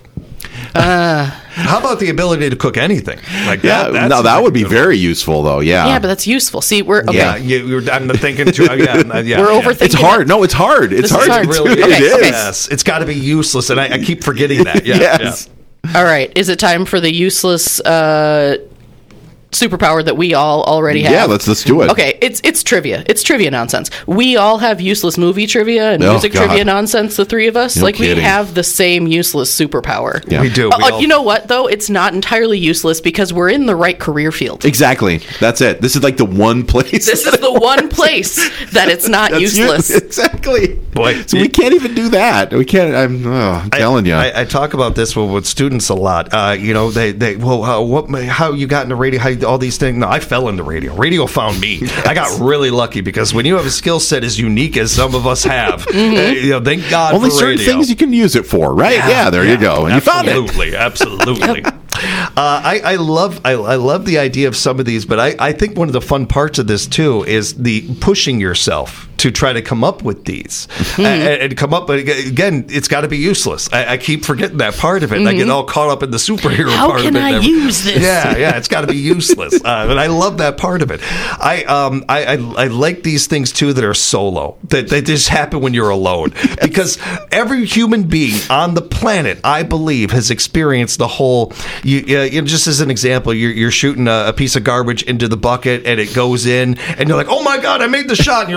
Uh, How about the ability to cook anything? Like Yeah. that, that's no, a that would be good one. very useful, though. Yeah. yeah, but that's useful. See, we're okay. Yeah, you, you're, I'm thinking too. Yeah, yeah, We're yeah. overthinking. It's hard. No, it's hard. It's This is hard. hard. It really Okay, is. okay. Yes, it's got to be useless, and I, I keep forgetting that. Yeah, Yes. All right. Is it time for the useless uh, superpower that we all already have? Yeah, let's let's do it. Okay, it's it's trivia. It's trivia nonsense. We all have useless movie trivia and Oh, music God. trivia nonsense. The three of us, No like kidding. we have the same useless superpower. Yeah. we do. Oh, We oh, all- you know what though? It's not entirely useless because we're in the right career field. Exactly. That's it. This is like the one place. This is the one place that it's not That's useless. you. Exactly. Boy, so we can't even do that. We can't. I'm, oh, I'm telling you. I, I talk about this with, with students a lot. Uh, you know, they they well, how, what how you got into radio? How you- all these things? No, I fell into radio. Radio found me. I got really lucky because when you have a skill set as unique as some of us have, uh, you know, thank God Only for certain radio. things you can use it for, right? Yeah, there you go. And you found it. absolutely, absolutely. Uh, I, I love I, I love the idea of some of these, but I, I think one of the fun parts of this too is the pushing yourself to try to come up with these and, and come up. But again, it's got to be useless. I, I keep forgetting that part of it. And I get all caught up in the superhero How part can of it. I and use this? Yeah, yeah, it's got to be useless. Uh, and I love that part of it. I um I, I I like these things too that are solo that that just happen when you're alone because every human being on the planet, I believe, has experienced the whole. You, uh, you know, just as an example, you're you're shooting a, a piece of garbage into the bucket and it goes in, and you're like, oh my god, I made the shot, and you're looking around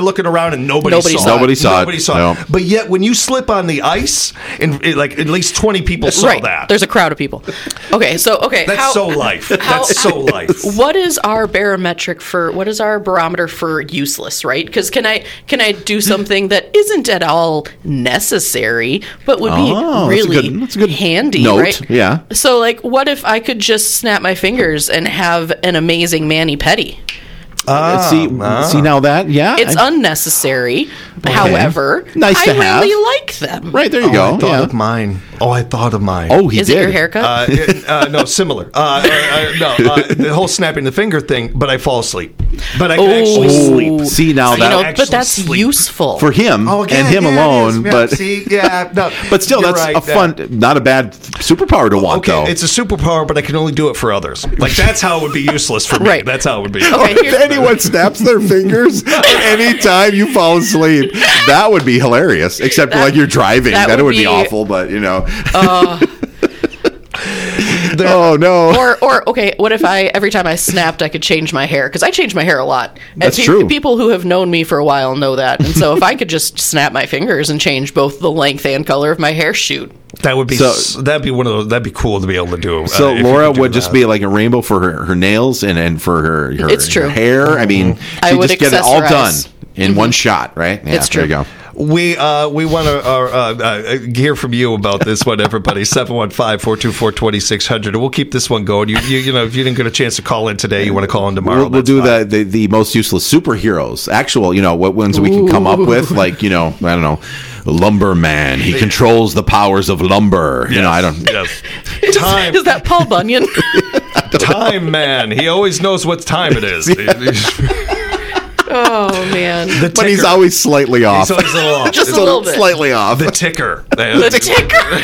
around and nobody, Nobody saw saw it. it. Nobody saw it. Nobody saw No. it. But yet, when you slip on the ice, and it, like at least twenty people saw right. that. There's a crowd of people. Okay, so okay, That's how, so life. how- That's so life. What is our barometric for? What is our barometer for useless? Right? Because can I can I do something that isn't at all necessary, but would be Oh, that's a really good- that's a good handy? note, Right? yeah. So like, what if I could just snap my fingers and have an amazing mani pedi? Uh, see, see now that, yeah. It's I- unnecessary. However, Nice to I have. really like them. right, there you Oh, go. I thought yeah. of mine. Oh, I thought of mine. Oh, he Is did. it your haircut? Uh, it- uh, no, similar. Uh, uh, uh, no, uh, the whole snapping the finger thing, but I fall asleep. But I can actually sleep. See, now you that- know, actually but that's sleep. useful For him Oh, and yeah, him yeah, it alone, is. Yeah, but see, yeah, no, but still, you're that's right, a fun, yeah. not a bad superpower to want, Okay, though. it's a superpower, but I can only do it for others. Like that's how it would be useless for me. Right. That's how it would be. Okay, if here's- anyone snaps their fingers at any time you fall asleep, that would be hilarious. Except That- like you're driving, that then it would would be, be- awful. But you know, Uh, oh no. or, or okay, what if I every time I snapped, I could change my hair? Because I change my hair a lot. And That's pe- true. People who have known me for a while know that. And so if I could just snap my fingers and change both the length and color of my hair, shoot. That would be So- s- that'd be one of those. That'd be cool to be able to do. So uh, if you Laura could do would just that. be like a rainbow for her, her nails and, and for her, her, It's true. her hair. I mean, I she would just get it all done accessorize. in one shot, right? Yeah, It's there you true. go. We uh, we want to uh, uh, uh, hear from you about this one, everybody. seven one five, four two four, two six zero zero. We'll keep this one going. You, you you know, if you didn't get a chance to call in today, you want to call in tomorrow. We'll, we'll that's do fine. the, the the most useless superheroes. Actual, you know, what ones we can come up with, like you know, I don't know, Lumberman. He controls the powers of lumber. You know, I don't. Yes. Time, Is that Paul Bunyan? time, man. He always knows what time it is. Oh man. The But he's ticker. always slightly off. He's always a little off. Just It's a little bit. Slightly off. The ticker. The ticker.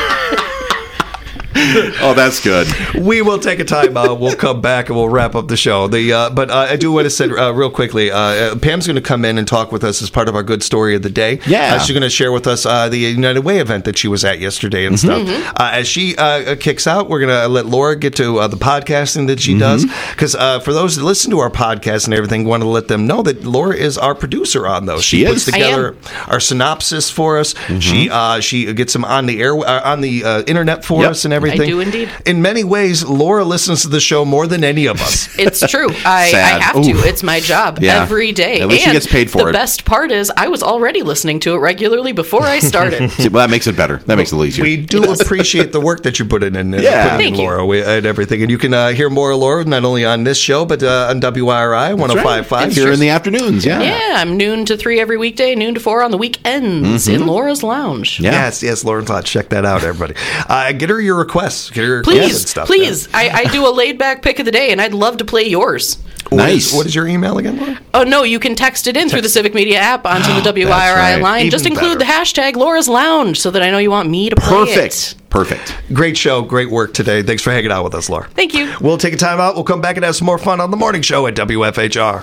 Oh, that's good. We will take a time out. We'll come back and we'll wrap up the show. The uh, but uh, I do want to say uh, real quickly. Uh, Pam's going to come in and talk with us as part of our good story of the day. Yeah. uh, she's going to share with us uh, the United Way event that she was at yesterday and stuff. Uh, as she uh, kicks out, we're going to let Laura get to uh, the podcasting that she does because uh, for those that listen to our podcast and everything, want to let them know that Laura is our producer on those. She puts is. I together our synopsis for us. She uh, she gets them on the air uh, on the uh, internet for Yep. us and everything. I do indeed. In many ways, Laura listens to the show more than any of us. It's true. I, I Sad. have Oof. to. It's my job Yeah. every day. At least she and gets paid for the it. The best part is I was already listening to it regularly before I started. See, well, that makes it better. That makes it a little easier. We do appreciate the work that you're putting in, uh, Yeah. putting Thank in you. Laura, we, and everything. And you can uh, hear more of Laura not only on this show, but uh, on W I R I one oh five point five. Here in the afternoons, yeah. Yeah, I'm noon to three every weekday, noon to four on the weekends in Laura's Lounge. Yeah. Yes, yes, Lauren's Lodge. Check that out, everybody. Uh, get her your requests. Get her requests and Please, stuff. please. I, I do a laid back pick of the day, and I'd love to play yours. What Nice. is- what is your email again, Laura? Oh, no, you can text it in through the Civic Media app onto the W I R I right. line. Even Just include better. the hashtag Laura's Lounge so that I know you want me to play it. Perfect. Perfect. Great show. Great work today. Thanks for hanging out with us, Laura. Thank you. We'll take a time out. We'll come back and have some more fun on the morning show at W F H R.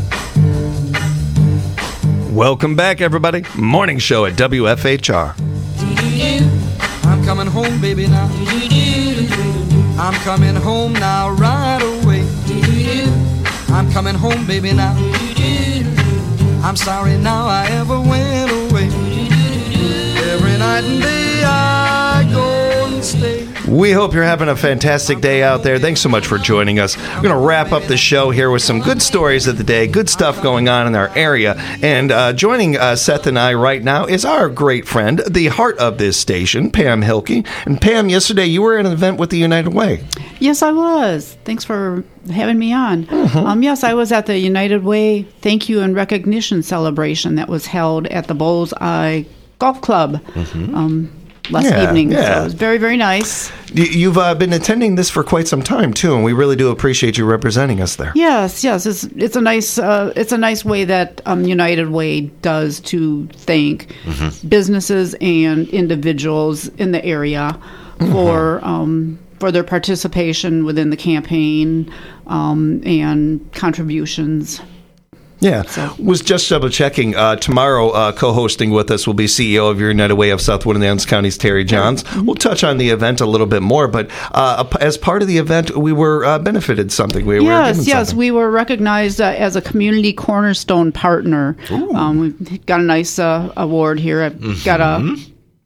Welcome back, everybody. Morning show at W F H R. I'm coming home, baby, now. I'm coming home now, right away. I'm coming home, baby, now. I'm sorry now I ever went away. Every night and day I go and stay. We hope you're having a fantastic day out there. Thanks so much for joining us. We're going to wrap up the show here with some good stories of the day, good stuff going on in our area. And uh, joining uh, Seth and I right now is our great friend, the heart of this station, Pam Hilke. And Pam, yesterday you were at an event with the United Way. Yes, I was. Thanks for having me on. Um, yes, I was at the United Way Thank You and Recognition celebration that was held at the Bullseye Golf Club um, last Yeah, evening. yeah. So it was very, very nice. You- You've uh, been attending this for quite some time, too, and we really do appreciate you representing us there. Yes, yes, it's it's a nice uh, it's a nice way that um, United Way does to thank businesses and individuals in the area for um, for their participation within the campaign um, and contributions. Yeah, was just double checking. Uh, tomorrow, uh, co-hosting with us will be C E O of your United Way of Southwood and Adams Counties, Terry Johns. Mm-hmm. We'll touch on the event a little bit more, but uh, as part of the event, we were uh, benefited something. We yes, were given yes, something. we were recognized uh, as a community cornerstone partner. Um, we've got a nice uh, award here. I've mm-hmm. got a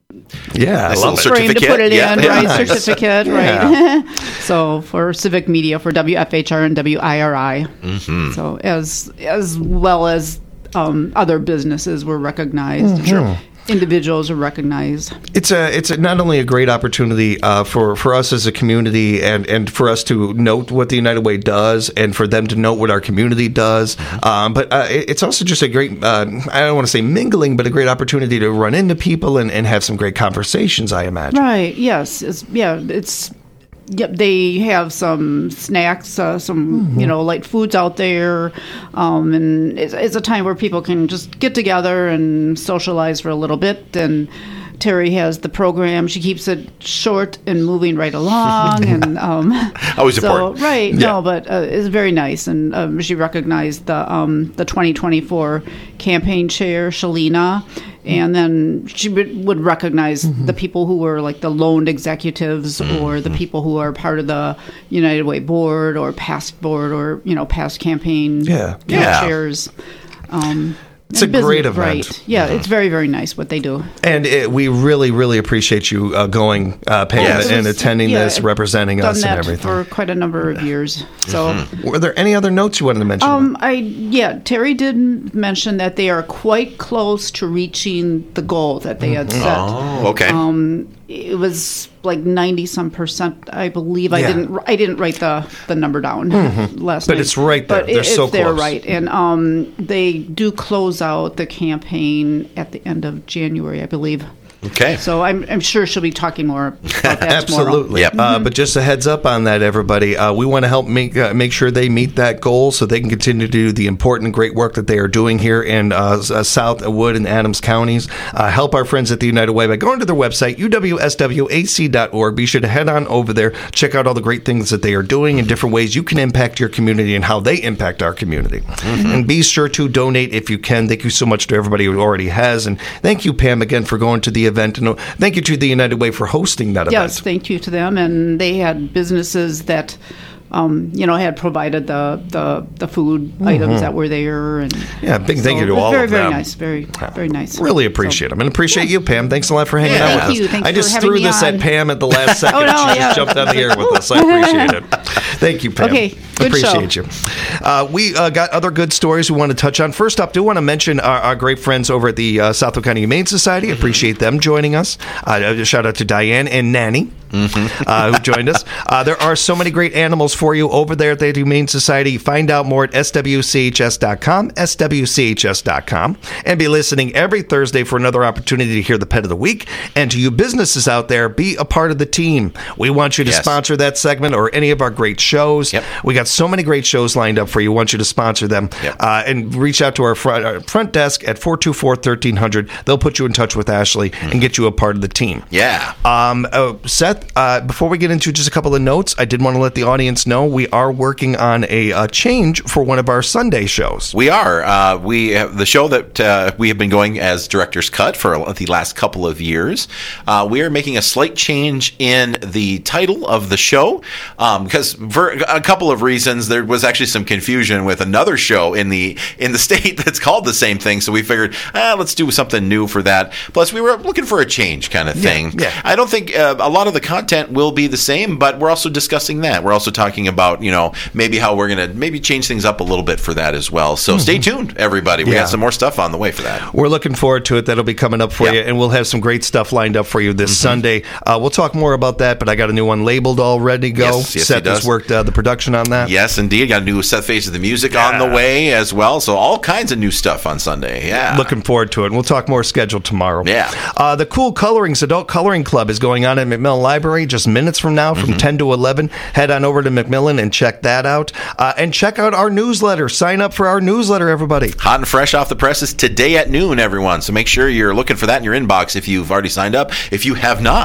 yeah, nice I love it. frame to put it Yeah. in, Yeah. right? Nice. Certificate, Yeah. right? So for civic media, for W F H R and W I R I, Mm-hmm. so as as well as um, other businesses were recognized. Mm-hmm. Individuals are recognized. It's a it's a, not only a great opportunity uh, for for us as a community and, and for us to note what the United Way does and for them to note what our community does, um, but uh, it, it's also just a great uh, I don't want to say mingling, but a great opportunity to run into people and, and have some great conversations. I imagine. Right. Yes. It's, yeah. It's. Yep, they have some snacks, uh, some Mm-hmm. you know light foods out there, um, and it's, it's a time where people can just get together and socialize for a little bit. And Terry has the program; she keeps it short and moving right along, and um, Always so, important. right? Yeah. No, but uh, it's very nice, and um, she recognized the um, the twenty twenty-four campaign chair, Shalina. And then she would, would recognize Mm-hmm. the people who were like the loaned executives or the people who are part of the United Way board or past board or, you know, past campaign Yeah. you know, Yeah. chairs. Um, It's a and business- great event. Right. Yeah, it's very, very nice what they do. And it, we really, really appreciate you uh, going, uh, Pam, Yes. and attending Yeah, this, I've representing Done us that and everything. for quite a number of years. So, Were there any other notes you wanted to mention? um, I yeah, Terry did mention that they are quite close to reaching the goal that they had set. Oh, okay. Um, it was like ninety some percent, I believe. I Yeah. didn't. I didn't write the, the number down last But night. it's right there. But They're it, so it's there, close. right? And um, they do close out the campaign at the end of January, I believe. okay. So I'm, I'm sure she'll be talking more about that tomorrow. Absolutely. Yep. Uh, but just a heads up on that, everybody. Uh, we want to help make uh, make sure they meet that goal so they can continue to do the important, great work that they are doing here in uh, S- uh, Southwood and Adams counties. Uh, help our friends at the United Way by going to their website, U W S W A C dot org. Be sure to head on over there, check out all the great things that they are doing and different ways you can impact your community and how they impact our community. And be sure to donate if you can. Thank you so much to everybody who already has. And thank you, Pam, again, for going to the event. And uh, thank you to the United Way for hosting that event. Yes, thank you to them. And they had businesses that, um, you know, had provided the the, the food items that were there. And Yeah, big thank so you to it was all very, of very them. nice. Very, very nice. Really appreciate them and appreciate you, Pam. Thanks a lot for hanging Yeah. out Thank with you. us. Thanks I just for having threw me this on. at Pam at the last second. Oh, no, she yeah. just jumped on the air with us. I appreciate it. Thank you, Pam. Okay, good appreciate show. you. Uh, we uh, got other good stories we want to touch on. First up, do want to mention our, our great friends over at the uh, Southwood County Humane Society. Appreciate them joining us. Uh, shout out to Diane and Nanny. Mm-hmm. uh, who joined us. Uh, there are so many great animals for you over there at the Humane Society. Find out more at S W C H S dot com, S W C H S dot com, and be listening every Thursday for another opportunity to hear the Pet of the Week. And to you businesses out there, be a part of the team. We want you to Yes. sponsor that segment or any of our great shows. Yep. We got so many great shows lined up for you. We want you to sponsor them. Yep. Uh, and reach out to our front, our front desk at four two four, one three zero zero. They'll put you in touch with Ashley and get you a part of the team. Yeah. Um, uh, Seth, uh, before we get into just a couple of notes, I did want to let the audience know we are working on a, uh change for one of our Sunday shows. We are. Uh, we have the show that uh, we have been going as Director's Cut for the last couple of years. Uh, we are making a slight change in the title of the show um, because for a couple of reasons, there was actually some confusion with another show in the in the state that's called the same thing. So we figured, ah, let's do something new for that. Plus, we were looking for a change kind of thing. Yeah, yeah. I don't think uh, a lot of the content will be the same, but we're also discussing that. We're also talking about, you know, maybe how we're going to maybe change things up a little bit for that as well. So stay tuned, everybody. We Yeah. got some more stuff on the way for that. We're looking forward to it. That'll be coming up for Yeah. you, and we'll have some great stuff lined up for you this Mm-hmm. Sunday. Uh, we'll talk more about that, but I got a new one labeled all ready to go. Yes, yes, Seth he has does. worked uh, the production on that. Yes, indeed. Got a new Seth Faces the Music on the way as well. So all kinds of new stuff on Sunday. Yeah. Looking forward to it. And we'll talk more scheduled tomorrow. Yeah. Uh, the Cool Colorings Adult Coloring Club is going on at McMillan Library just minutes from now, from Mm-hmm. ten to eleven. Head on over to McMillan and check that out. Uh, and check out our newsletter. Sign up for our newsletter, everybody. Hot and fresh off the presses today at noon, everyone. So make sure you're looking for that in your inbox if you've already signed up. If you have not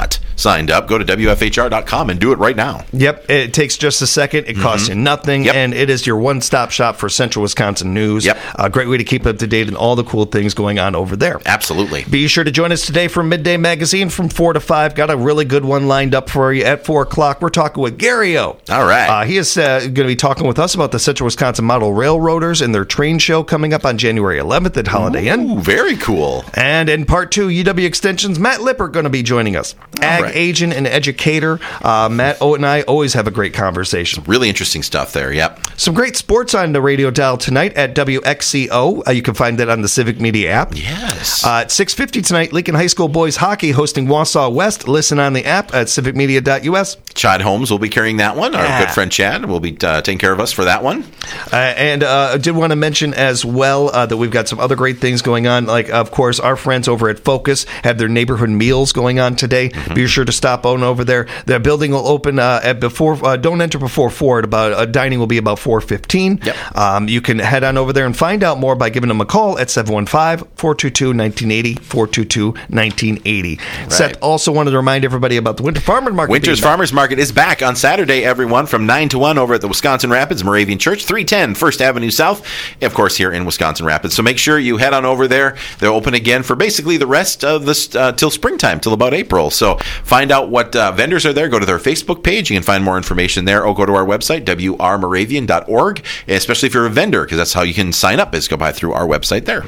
signed up, go to W F H R dot com and do it right now. Yep, it takes just a second. It costs mm-hmm. you nothing, yep. and it is your one-stop shop for Central Wisconsin news. Yep. A great way to keep up to date on all the cool things going on over there. Absolutely. Be sure to join us today for Midday Magazine from four to five. Got a really good one lined up for you at four o'clock. We're talking with Gary O. All right. Uh, he is uh, going to be talking with us about the Central Wisconsin Model Railroaders and their train show coming up on January eleventh at Holiday Inn. Ooh, very cool. And in part two, U W Extension's Matt Lippert going to be joining us. All Ag right. agent and educator. Uh, Matt O and I always have a great conversation. Really interesting stuff there, yep. Some great sports on the radio dial tonight at W X C O. Uh, you can find that on the Civic Media app. Yes. Uh, at six fifty tonight, Lincoln High School boys hockey hosting Wausau West. Listen on the app at civic media dot U S. Chad Holmes will be carrying that one. Our Yeah. good friend Chad will be uh, taking care of us for that one. Uh, and uh, I did want to mention as well uh, that we've got some other great things going on. Like, of course, our friends over at Focus have their neighborhood meals going on today. Mm-hmm. Be sure to stop on over there. The building will open uh, at before. Uh, don't enter before four. At about uh, dining will be about four fifteen. Yep. Um, you can head on over there and find out more by giving them a call at seven one five, four two two, one nine eight zero, four two two, one nine eight zero. Right. Seth also wanted to remind everybody about the Winter Farmers Market. Winter's being back. Farmers Market is back on Saturday, everyone, from nine to one over at the Wisconsin Rapids Moravian Church, three ten First Avenue South, of course, here in Wisconsin Rapids. So make sure you head on over there. They're open again for basically the rest of this uh, till springtime, till about April. So find out what uh, vendors are there. Go to their Facebook page. You can find more information there, or go to our website, w r moravian dot org, especially if you're a vendor, because that's how you can sign up, is go by through our website there.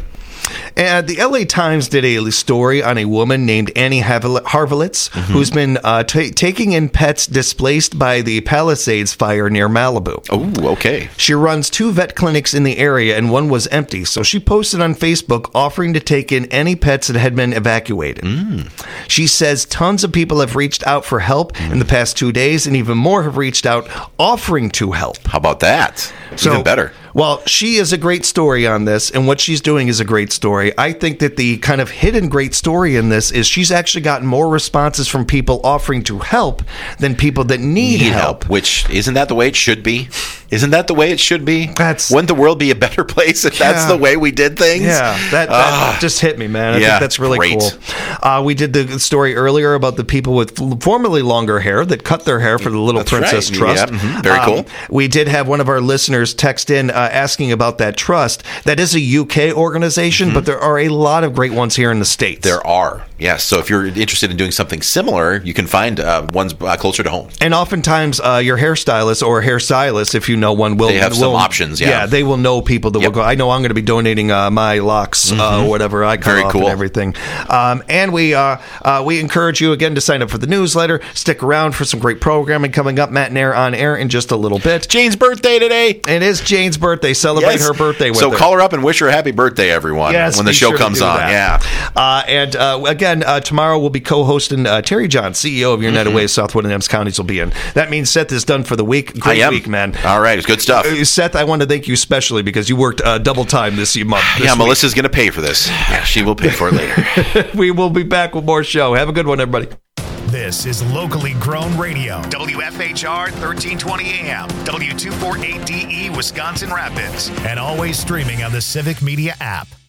And the L A Times did a story on a woman named Annie Harvelitz, mm-hmm. who's been uh, t- taking in pets displaced by the Palisades fire near Malibu. Oh, okay. She runs two vet clinics in the area, and one was empty. So she posted on Facebook offering to take in any pets that had been evacuated. Mm. She says tons of people have reached out for help mm. in the past two days, and even more have reached out offering to help. How about that? So, even better. Well, she is a great story on this, and what she's doing is a great story. I think that the kind of hidden great story in this is she's actually gotten more responses from people offering to help than people that need, need help. help. Which, isn't that the way it should be? Isn't that the way it should be? That's, Wouldn't the world be a better place if yeah. that's the way we did things? Yeah, that, that uh, just hit me, man. I yeah, think that's really great. cool. Uh, we did the story earlier about the people with formerly longer hair that cut their hair for the Little That's Princess right. Trust. Yeah, mm-hmm. Very um, cool. We did have one of our listeners text in uh, asking about that trust. That is a U K organization, mm-hmm. but there are a lot of great ones here in the States. There are, yes. So if you're interested in doing something similar, you can find uh, ones uh, closer to home. And oftentimes, uh, your hairstylist or hairstylist, if you know one, will they have will, some options. Yeah, yeah, they will know people that yep. will go. I know I'm going to be donating uh, my locks, mm-hmm. uh, whatever I cut Very off cool. and everything. Um, and we uh, uh, we encourage you again to sign up for the newsletter. Stick around for some great programming coming up. Matt and Air on air in just a little bit. Jane's birthday today. It is Jane's birthday. Celebrate yes. her birthday with so her. call her up and wish her a happy birthday, everyone. Yes, when the be show sure comes to do on. that. Yeah. Uh, and uh, again, uh, tomorrow we'll be co-hosting uh, Terry John, C E O of United mm-hmm. Way, Southwood and Ems counties, will be in. That means Seth is done for the week. Great I am. week, man. All right, it's good stuff. Uh, Seth, I want to thank you especially because you worked uh, double time this month. This yeah, week. Melissa's going to pay for this. Yeah, she will pay for it later. We will be back with more show. Have a good one, everybody. This is locally grown radio. W F H R thirteen twenty A M, W two forty-eight D E, Wisconsin Rapids. And always streaming on the Civic Media app.